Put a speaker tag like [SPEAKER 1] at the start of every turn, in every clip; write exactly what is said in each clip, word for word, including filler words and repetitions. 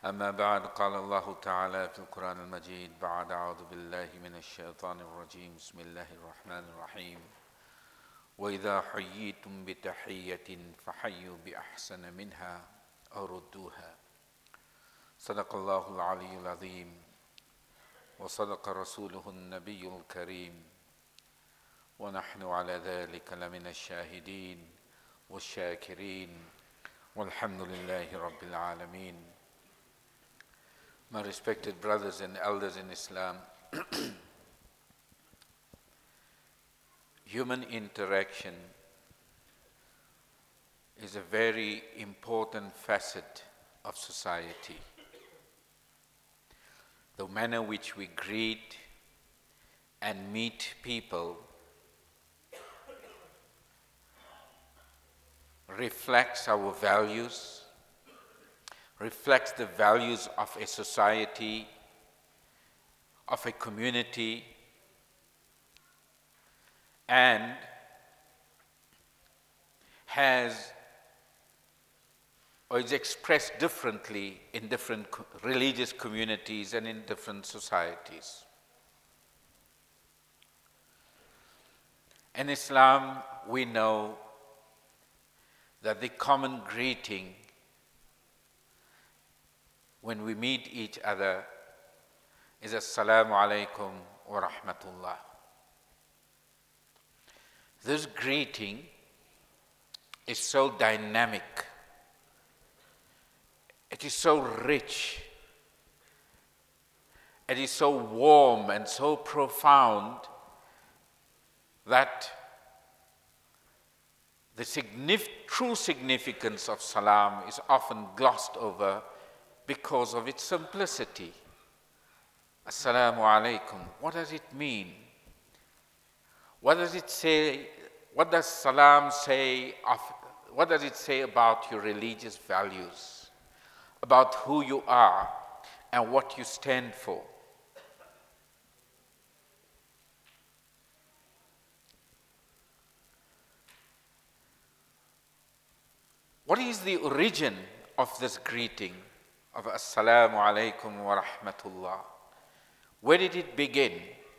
[SPEAKER 1] أما بعد قال الله تعالى في القرآن المجيد بعد أعوذ بالله من الشيطان الرجيم بسم الله الرحمن الرحيم وإذا حييتم بتحية فحيوا بأحسن منها أو ردوها صدق الله العلي العظيم وصدق رسوله النبي الكريم ونحن على ذلك لمن الشاهدين والشاكرين والحمد لله رب العالمين. My respected brothers and elders in Islam, human interaction is a very important facet of society. The manner which we greet and meet people reflects our values, reflects the values of a society, of a community, and has or is expressed differently in different religious communities and in different societies. In Islam, we know that the common greeting when we meet each other is Assalamu alaikum wa rahmatullah. This greeting is so dynamic, it is so rich, it is so warm and so profound that the signif- true significance of salam is often glossed over because of its simplicity. Assalamu alaikum. What does it mean? What does it say? What does salam say of, what does it say about your religious values, about who you are and what you stand for? What is the origin of this greeting of Assalamu alaikum wa rahmatullah? Where did it begin?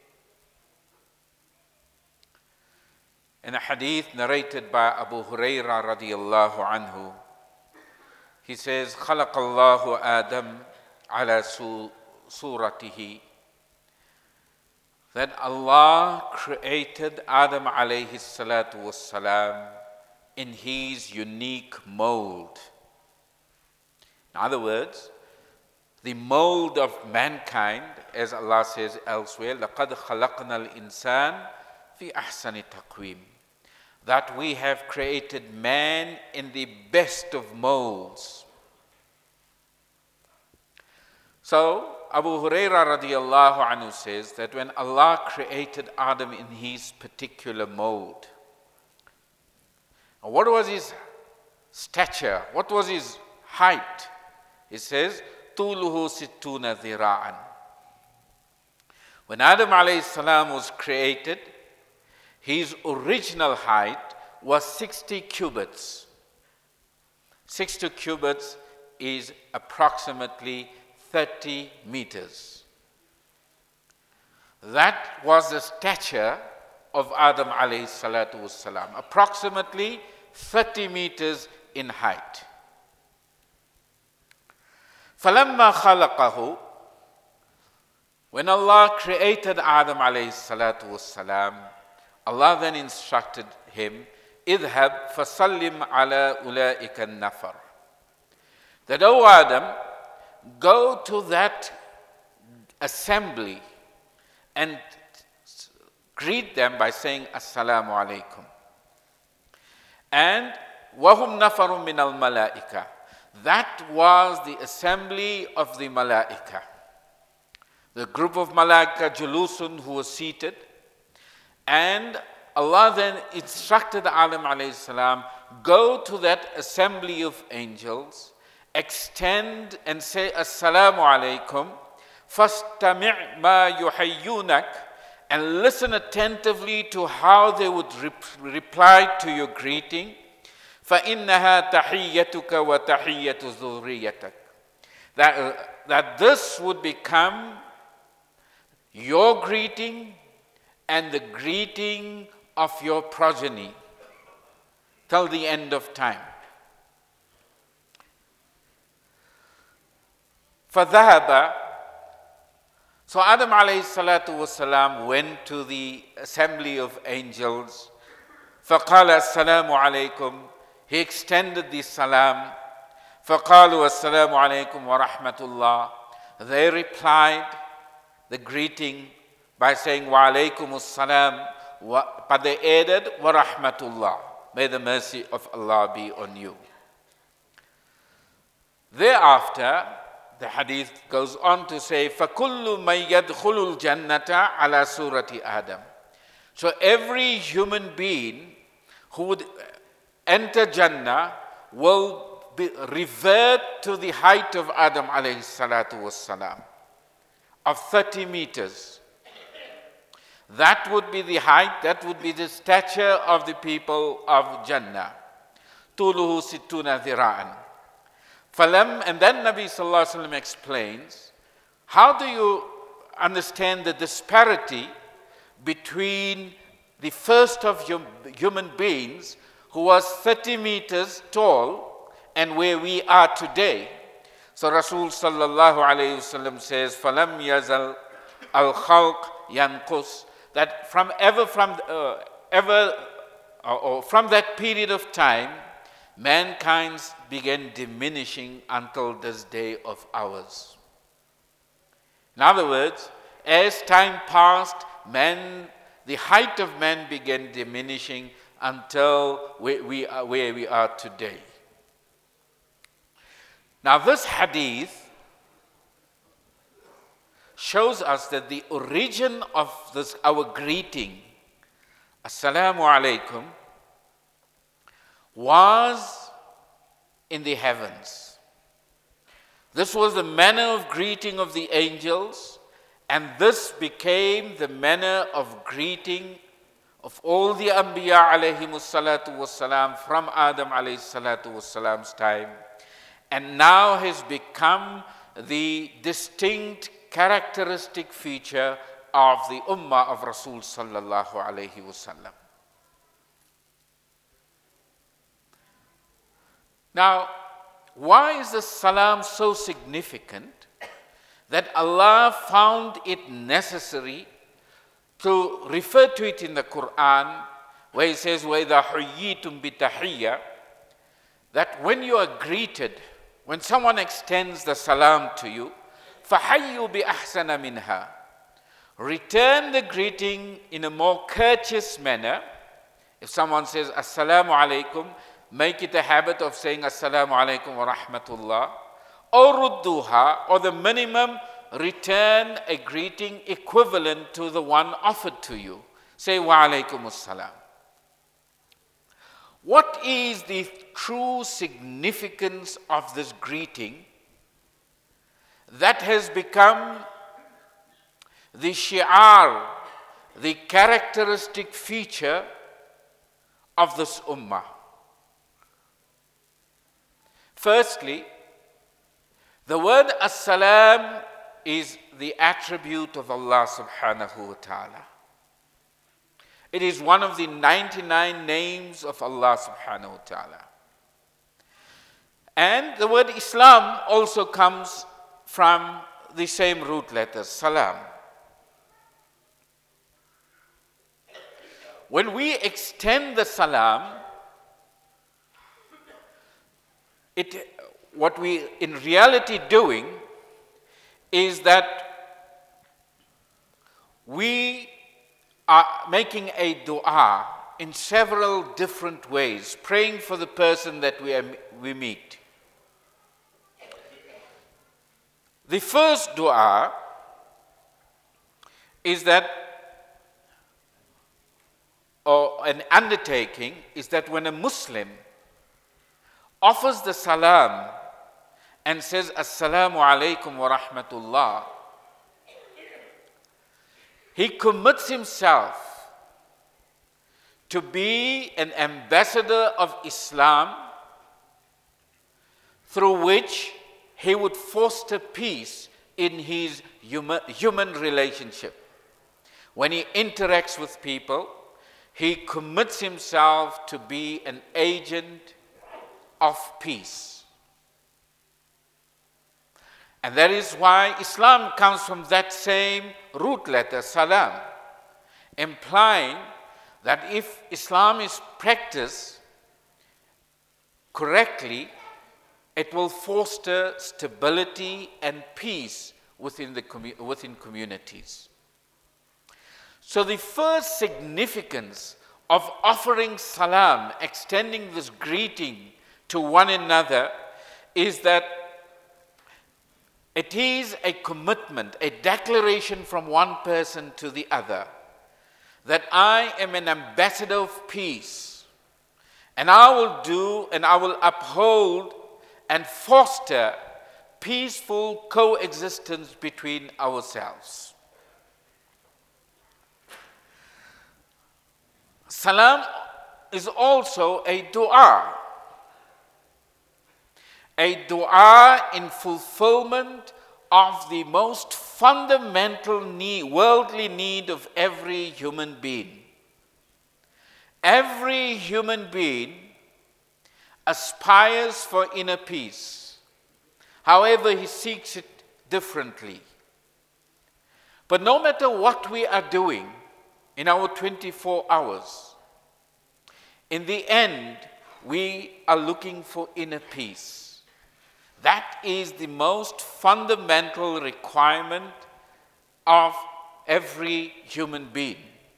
[SPEAKER 1] In a hadith narrated by Abu Hurairah radiyallahu anhu, he says, خَلَقَ اللَّهُ آدَمَ عَلَى suratihi, that Allah created Adam alayhi salatu wassalam in his unique mold. In other words, the mold of mankind, as Allah says elsewhere, لَقَدْ خَلَقْنَا الْإِنسَانَ فِي أَحْسَنِ تَقْوِيمٍ, that we have created man in the best of molds. So, Abu Hurairah radiallahu anhu says that when Allah created Adam in his particular mold, what was his stature? What was his height? It says, طُولُهُ سِتُّونَ ذِرَاعًا. When Adam alayhi salam was created, his original height was sixty cubits. sixty cubits is approximately thirty meters. That was the stature of Adam alayhi salatu wassalam, approximately thirty meters in height. فَلَمَّا خَلَقَهُ, when Allah created Adam alayhi salatu wassalam, Allah then instructed him, اذهب فسلم على أولئك النفر, that, O Adam, go to that assembly and greet them by saying Assalamu alaikum. And وَهُمْ نَفَرٌ مِّنَ الْمَلَائِكَةِ, that was the assembly of the Malaika, the group of Malaika Julusun who were seated. And Allah then instructed Adam alayhi salam, go to that assembly of angels, extend and say Assalamu alaikum, فَاسْتَمِعْ مَا يُحَيُّونَكَ, and listen attentively to how they would rep- reply to your greeting. فَإِنَّهَا تَحِيَّتُكَ وَتَحِيَّةُ ذُرِّيَّتَكَ, that, uh, that this would become your greeting and the greeting of your progeny till the end of time. فَذَهَبَ So Adam alayhi salatu wasalam went to the assembly of angels. فَقَالَ السَّلَامُ عَلَيْكُمْ He extended the salam. فَقَالُوا السَّلَامُ عَلَيْكُمْ وَرَحْمَةُ اللَّهِ They replied the greeting by saying wa alaykum as-salam, but they added wa rahmatullah, may the mercy of Allah be on you. Thereafter, the hadith goes on to say فَكُلُّ مَنْ يَدْخُلُ الْجَنَّةَ عَلَى سُورَةِ آدَمَ So every human being who would enter Jannah will be, revert to the height of Adam alayhi salatu wassalam, of thirty meters. That would be the height, that would be the stature of the people of Jannah. طُولُهُ سِتُّونَ ذِرَاءً Falam, and then Nabi Sallallahu Alaihi Wasallam explains, how do you understand the disparity between the first of hum, human beings who was thirty meters tall and where we are today? So Rasul Sallallahu Alaihi Wasallam says, Falam yazal al-khalq yanqus, that from ever from uh, ever uh, or from that period of time, mankind began diminishing until this day of ours. In other words, as time passed, man, the height of man began diminishing until we, we are where we are today. Now this hadith shows us that the origin of this, our greeting, Assalamu alaikum, was in the heavens. This was the manner of greeting of the angels, and this became the manner of greeting of all the Anbiya alayhimus salatu wassalam from Adam alayhi salatu wassalam's time, and now has become the distinct characteristic feature of the Ummah of Rasul sallallahu alayhi wasallam. Now, why is the salam so significant that Allah found it necessary to refer to it in the Quran, where He says, وَإِذَا حُيِّيتُمْ بِتَحِيَّةٍ, that when you are greeted, when someone extends the salam to you, فَحَيُّوا بِأَحْسَنَ مِنْهَا, return the greeting in a more courteous manner. If someone says, Assalamu alaikum, make it a habit of saying Assalamu alaikum wa rahmatullah, or rudduha, or the minimum, return a greeting equivalent to the one offered to you. Say wa alaikum assalam. What is the true significance of this greeting that has become the shi'ar, the characteristic feature of this ummah? Firstly, the word as-salam is the attribute of Allah subhanahu wa ta'ala. It is one of the ninety-nine names of Allah subhanahu wa ta'ala. And the word Islam also comes from the same root letters, salam. When we extend the salam, It, what we in reality doing is that we are making a dua in several different ways, praying for the person that we, are, we meet. The first dua is that, or an undertaking, is that when a Muslim offers the salam and says Assalamu alaikum wa rahmatullah, he commits himself to be an ambassador of Islam through which he would foster peace in his human, human relationship. When he interacts with people, he commits himself to be an agent of peace. And that is why Islam comes from that same root letter, salam, implying that if Islam is practiced correctly, it will foster stability and peace within, the commu- within communities. So the first significance of offering salam, extending this greeting to one another, is that it is a commitment, a declaration from one person to the other, that I am an ambassador of peace, and I will do and I will uphold and foster peaceful coexistence between ourselves. Salam is also a dua. A dua in fulfillment of the most fundamental need, worldly need of every human being. Every human being aspires for inner peace. However, he seeks it differently. But no matter what we are doing in our twenty-four hours, in the end, we are looking for inner peace. That is the most fundamental requirement of every human being.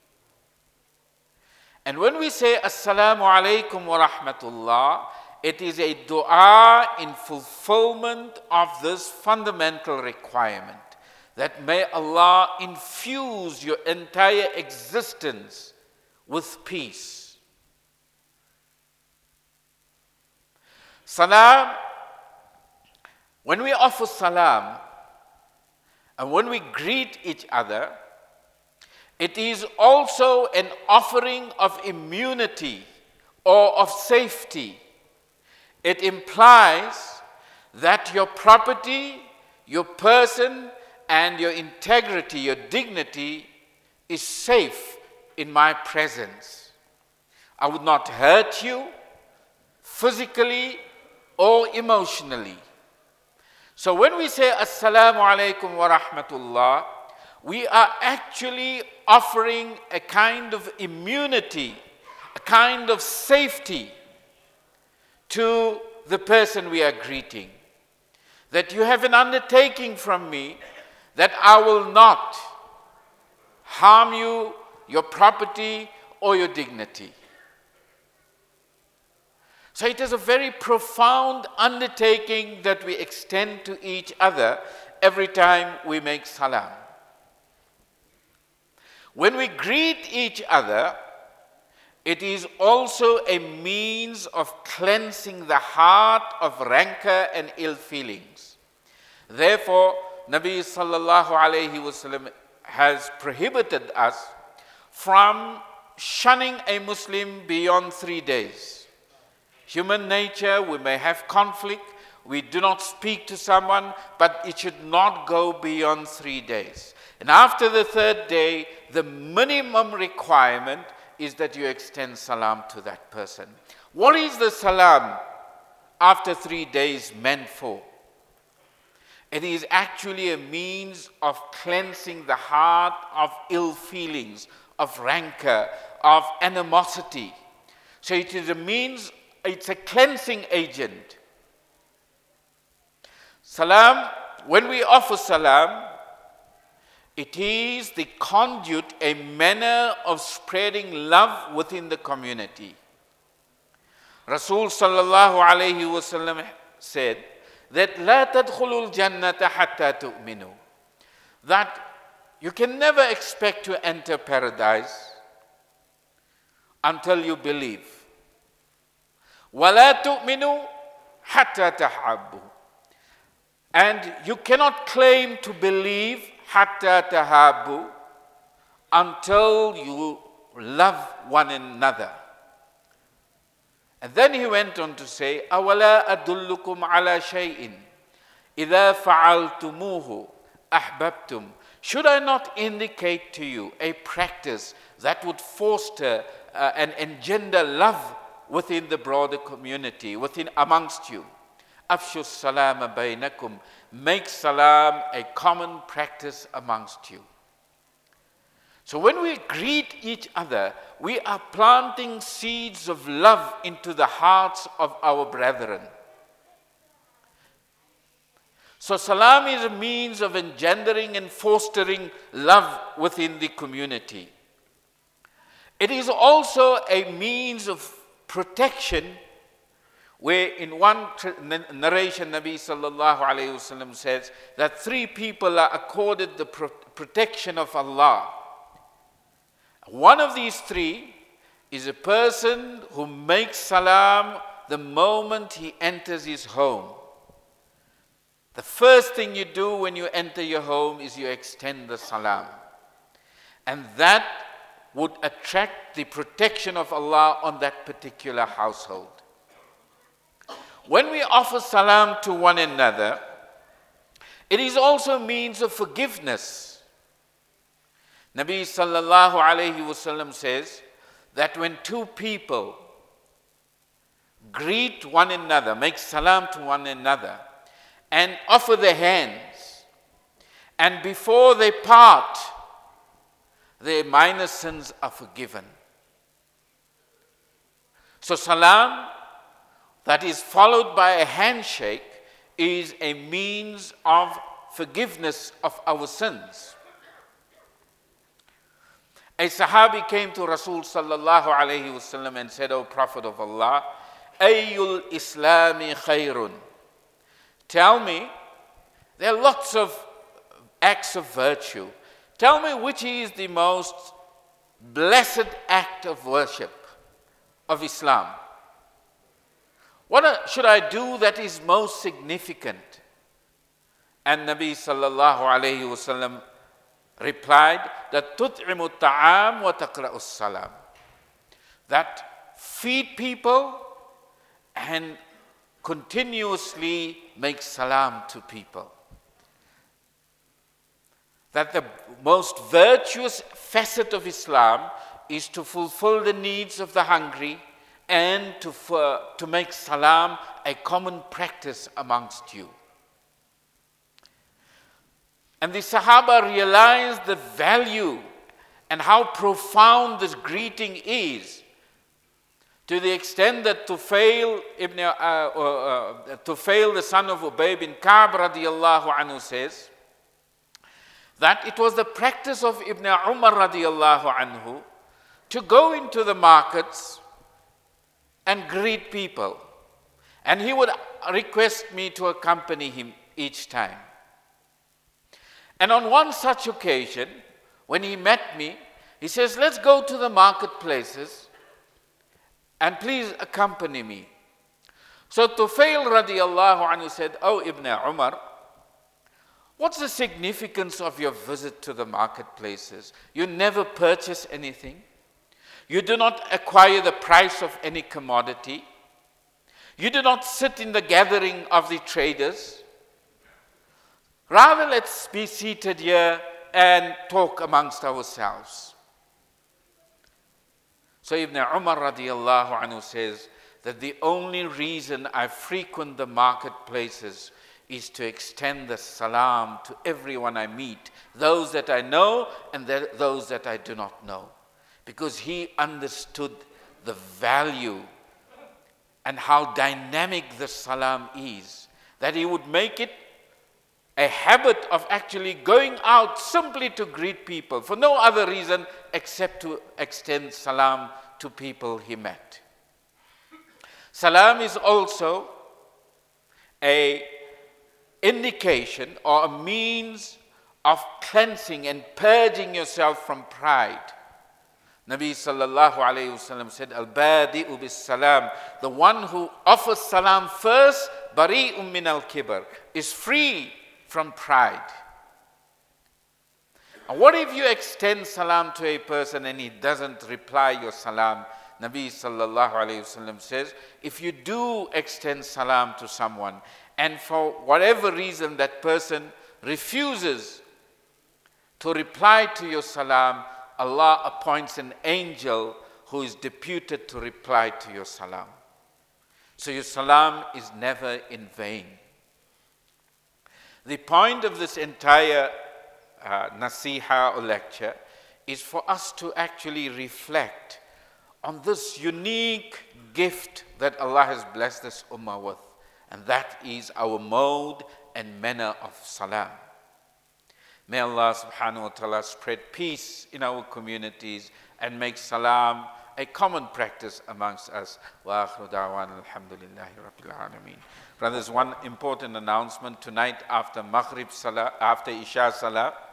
[SPEAKER 1] And when we say Assalamu alaikum wa rahmatullah, it is a dua in fulfillment of this fundamental requirement, that may Allah infuse your entire existence with peace. Salam, when we offer salam and when we greet each other, it is also an offering of immunity or of safety. It implies that your property, your person, and your integrity, your dignity is safe in my presence. I would not hurt you physically or emotionally. So when we say Assalamu alaikum wa rahmatullah, we are actually offering a kind of immunity, a kind of safety to the person we are greeting. That you have an undertaking from me that I will not harm you, your property, or your dignity. So it is a very profound undertaking that we extend to each other every time we make salam. When we greet each other, it is also a means of cleansing the heart of rancor and ill feelings. Therefore, Nabi sallallahu alayhi wasallam has prohibited us from shunning a Muslim beyond three days. Human nature, we may have conflict, we do not speak to someone, but it should not go beyond three days. And after the third day, the minimum requirement is that you extend salam to that person. What is the salam after three days meant for? It is actually a means of cleansing the heart of ill feelings, of rancor, of animosity. So it is a means, it's a cleansing agent. Salam, when we offer salam, it is the conduit, a manner of spreading love within the community. Rasul sallallahu alayhi wasallam said that لا تدخلوا الجنة حتى تؤمنوا, that you can never expect to enter paradise until you believe. ولا تؤمنوا حتى تحابوا, and you cannot claim to believe hatta tahabu, until you love one another. And then he went on to say, awala adullukum ala shay'in إِذَا فَعَلْتُمُوهُ أَحْبَبْتُمْ. Should I not indicate to you a practice that would foster uh, and engender love within the broader community, within amongst you? أَفْشُوا السَّلَامَ بَيْنَكُمْ. Make salam a common practice amongst you. So when we greet each other, we are planting seeds of love into the hearts of our brethren. So salam is a means of engendering and fostering love within the community. It is also a means of protection, where in one narration Nabi sallallahu alayhi wasallam says that three people are accorded the pro- protection of Allah. One of these three is a person who makes salam the moment he enters his home. The first thing you do when you enter your home is you extend the salam. And that would attract the protection of Allah on that particular household. When we offer salam to one another, it is also a means of forgiveness. Nabi sallallahu alayhi wasallam says that when two people greet one another, make salam to one another, and offer their hands, and before they part, their minor sins are forgiven. So salam that is followed by a handshake is a means of forgiveness of our sins. A Sahabi came to Rasul sallallahu alayhi wasallam and said, O Prophet of Allah, Ayyul Islami khayrun. Tell me, there are lots of acts of virtue. Tell me which is the most blessed act of worship of Islam. What should I do that is most significant? And Nabi sallallahu alayhi wasallam replied that tut'imu ta'am wa taqra'us salam. That feed people and continuously make salam to people. That the most virtuous facet of Islam is to fulfill the needs of the hungry and to, uh, to make salam a common practice amongst you. And the Sahaba realized the value and how profound this greeting is, to the extent that Tufail ibn uh, uh, uh, Tufail, the son of Ubay bin Ka'b radiyallahu anhu, says that it was the practice of Ibn Umar radiyallahu anhu to go into the markets and greet people. And he would request me to accompany him each time. And on one such occasion, when he met me, he says, let's go to the marketplaces and please accompany me. So Tufail radiyallahu anhu said, Oh Ibn Umar, what's the significance of your visit to the marketplaces? You never purchase anything. You do not acquire the price of any commodity. You do not sit in the gathering of the traders. Rather, let's be seated here and talk amongst ourselves. So Ibn Umar radiyallahu anhu says that the only reason I frequent the marketplaces is to extend the salam to everyone I meet, those that I know and those that I do not know. Because he understood the value and how dynamic the salam is, that he would make it a habit of actually going out simply to greet people for no other reason except to extend salam to people he met. Salam is also a indication or a means of cleansing and purging yourself from pride. Nabi sallallahu alayhi wasallam said, Al-badi'u bis salam, the one who offers salam first, bari'un min al-kibr, is free from pride. And what if you extend salam to a person and he doesn't reply your salam? Nabi sallallahu alayhi wasallam says, if you do extend salam to someone, and for whatever reason that person refuses to reply to your salam, Allah appoints an angel who is deputed to reply to your salam. So your salam is never in vain. The point of this entire uh, nasiha or lecture is for us to actually reflect on this unique gift that Allah has blessed this ummah with, and that is our mode and manner of salam. May Allah subhanahu wa ta'ala spread peace in our communities and make salam a common practice amongst us. Wa akhiru da'wana alhamdulillahi rabbil alameen. Brothers, one important announcement. Tonight after Maghrib Salah, after Isha Salah,